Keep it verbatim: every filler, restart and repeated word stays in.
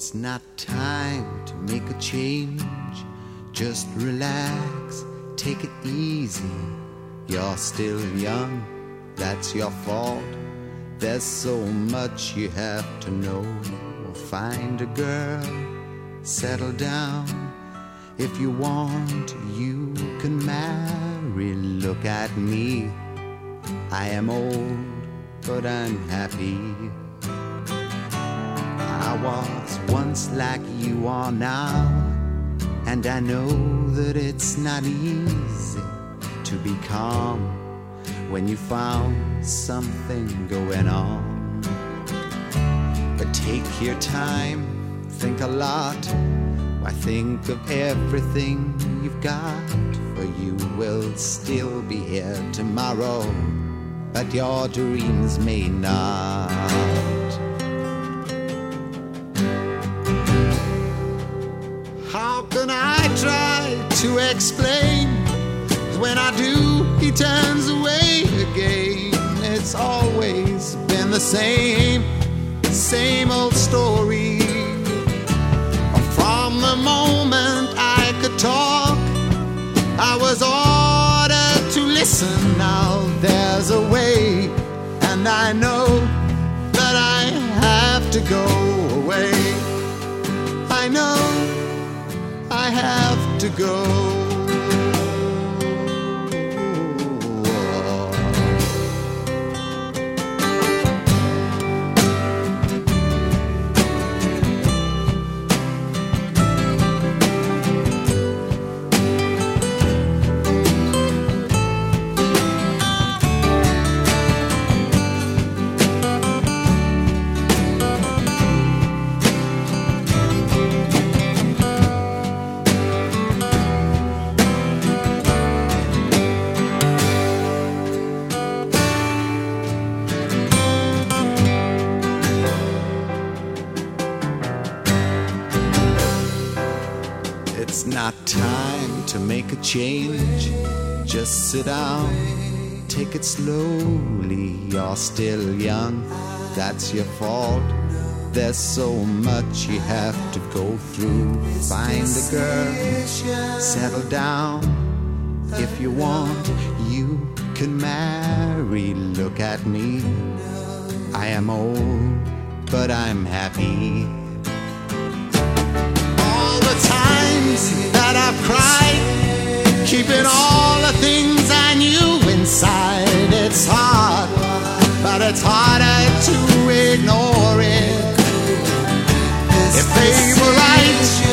It's not time to make a change. Just relax, take it easy. You're still young, that's your fault. There's so much you have to know. Find a girl, settle down. If you want, you can marry. Look at me, I am old, but I'm happy. I was once like you are now, and I know that it's not easy to be calm when you found something going on. But take your time, think a lot. Why, think of everything you've got, for you will still be here tomorrow, but your dreams may not. How can I try to explain? When I do, he turns away again. It's always been the same, same old story. From the moment I could talk, I was ordered to listen. Now there's a way, and I know that I have to go away. I know I have to go. It's not time to make a change. Just sit down, take it slowly. You're still young, that's your fault. There's so much you have to go through. Find a girl, settle down. If you want, you can marry. Look at me, I am old, but I'm happy. That I've cried, keeping all the things I knew inside. It's hard, but it's harder to ignore it. If they were right,